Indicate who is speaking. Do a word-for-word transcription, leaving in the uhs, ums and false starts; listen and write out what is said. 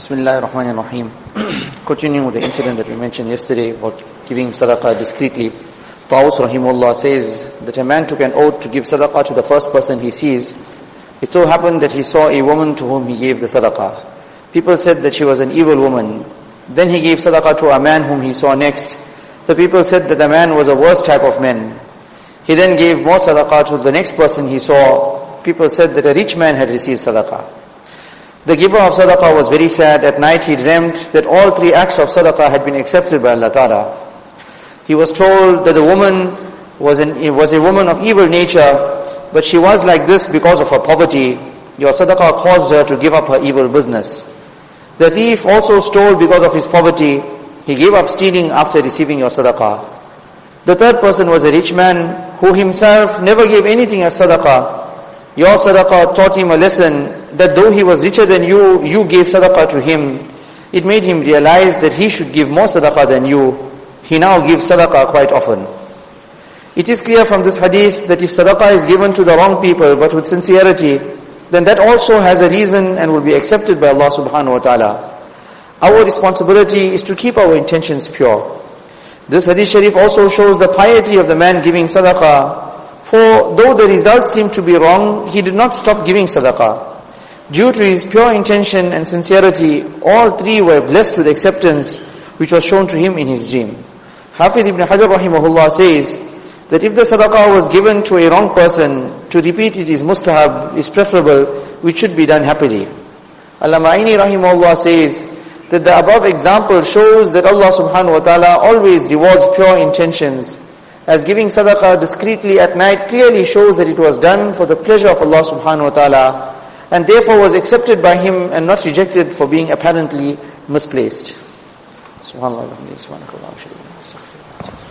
Speaker 1: Bismillah ar-Rahman ar-Rahim. Continuing with the incident that we mentioned yesterday about giving sadaqah discreetly. Tawus rahimullah says that a man took an oath to give sadaqah to the first person he sees. It so happened that he saw a woman to whom he gave the sadaqah. People said that she was an evil woman. Then he gave sadaqah to a man whom he saw next. The people said that the man was a worse type of man. He then gave more sadaqah to the next person he saw. People said that a rich man had received sadaqah. The giver of sadaqah was very sad. At night he dreamt that all three acts of sadaqah had been accepted by Allah Ta'ala. He was told that the woman was, an, was a woman of evil nature, but she was like this because of her poverty. Your sadaqah caused her to give up her evil business. The thief also stole because of his poverty. He gave up stealing after receiving your sadaqah. The third person was a rich man who himself never gave anything as sadaqah. Your sadaqah taught him a lesson that though he was richer than you, you gave sadaqah to him. It made him realize that he should give more sadaqah than you. He now gives sadaqah quite often. It is clear from this hadith that if sadaqah is given to the wrong people but with sincerity, then that also has a reason and will be accepted by Allah subhanahu wa ta'ala. Our responsibility is to keep our intentions pure. This hadith sharif also shows the piety of the man giving sadaqah. For though the results seem to be wrong, he did not stop giving sadaqah. Due to his pure intention and sincerity, all three were blessed with acceptance, which was shown to him in his dream. Hafidh ibn Hajar rahimahullah says that if the sadaqah was given to a wrong person, to repeat it is mustahab, is preferable, which should be done happily. Allama Aini rahimahullah says that the above example shows that Allah subhanahu wa ta'ala always rewards pure intentions, as giving sadaqah discreetly at night clearly shows that it was done for the pleasure of Allah subhanahu wa ta'ala, and therefore was accepted by him and not rejected for being apparently misplaced. Subhanallah.